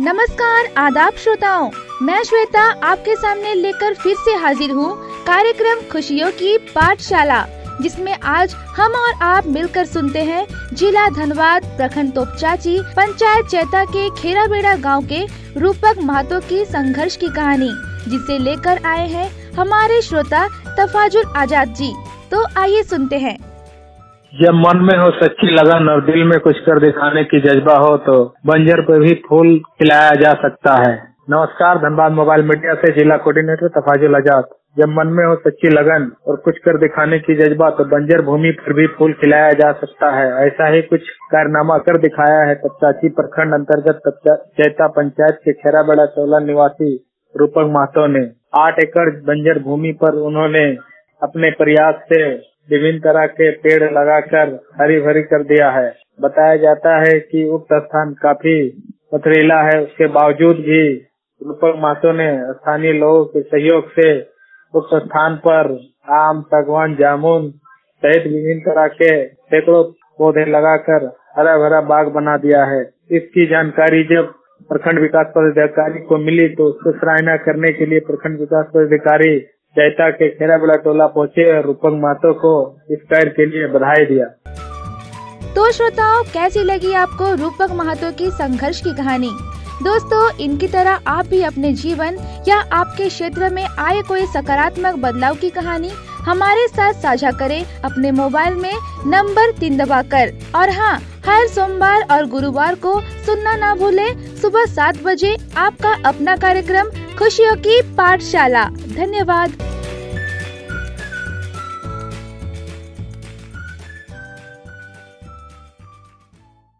नमस्कार आदाब श्रोताओं, मैं श्वेता आपके सामने लेकर फिर से हाजिर हूँ कार्यक्रम खुशियों की पाठशाला, जिसमें आज हम और आप मिलकर सुनते हैं जिला धनबाद प्रखंड तोपचाची पंचायत चैता के खेराबेड़ा गांव के रूपक महतो की संघर्ष की कहानी, जिसे लेकर आए हैं हमारे श्रोता तफाजुल आजाद जी। तो आइए सुनते हैं। जब मन में हो सच्ची लगन और दिल में कुछ कर दिखाने की जज्बा हो तो बंजर पे भी फूल खिलाया जा सकता है। नमस्कार, धनबाद मोबाइल मीडिया से जिला कोऑर्डिनेटर तफाजुल आजाद। जब मन में हो सच्ची लगन और कुछ कर दिखाने की जज्बा तो बंजर भूमि पर भी फूल खिलाया जा सकता है। ऐसा ही कुछ कारनामा कर दिखाया है तपचाची प्रखंड अंतर्गत चैता पंचायत के खेराबेड़ा चौला निवासी रूपक महतो ने। 8 एकड़ बंजर भूमि पर उन्होंने अपने प्रयास से विभिन्न तरह के पेड़ लगाकर हरी भरी कर दिया है। बताया जाता है कि उक्त स्थान काफी पथरीला है, उसके बावजूद भी रूपक महतो ने स्थानीय लोगों के सहयोग से उक्त स्थान पर आम, सागवान, जामुन सहित विभिन्न तरह के सैकड़ों पौधे लगाकर हरा भरा बाग बना दिया है। इसकी जानकारी जब प्रखंड विकास पदाधिकारी को मिली तो उसको सराहना करने के लिए प्रखंड विकास पदाधिकारी चैता के खेराबेड़ा टोला पहुँचे और रूपक महतो को इस कार्य के लिए बधाई दिया। तो श्रोताओं, कैसी लगी आपको रूपक महतो की संघर्ष की कहानी? दोस्तों, इनकी तरह आप भी अपने जीवन या आपके क्षेत्र में आए कोई सकारात्मक बदलाव की कहानी हमारे साथ साझा करें अपने मोबाइल में नंबर 3 दबाकर। और हाँ, हर सोमवार और गुरुवार को सुनना ना भूलें सुबह 7 बजे आपका अपना कार्यक्रम खुशियों की पाठशाला। धन्यवाद।